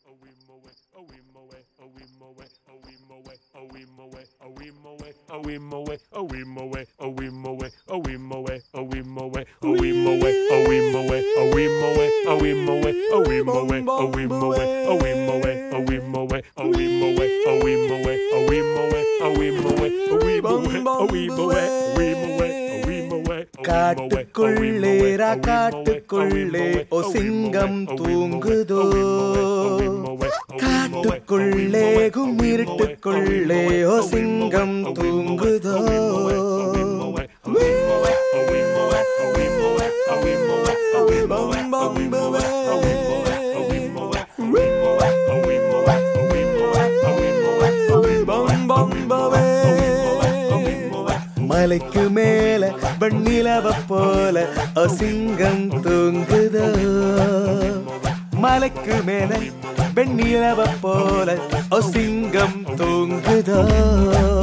காட்டுக்குள்ளேரா காட்டுக்குள்ளே ஓ சிங்கம் தூங்குதோ காட்டுக்குள்ளே கும்மிருட்டுக்குள்ளே ஓ சிங்கம் தூங்குதோ மலைக்கு மேல வெண்ணிலவ போல சிங்கம் தூங்குதோ மலைக்கு மேல வெண்ணிலவ போல சிங்கம் தூங்குதோ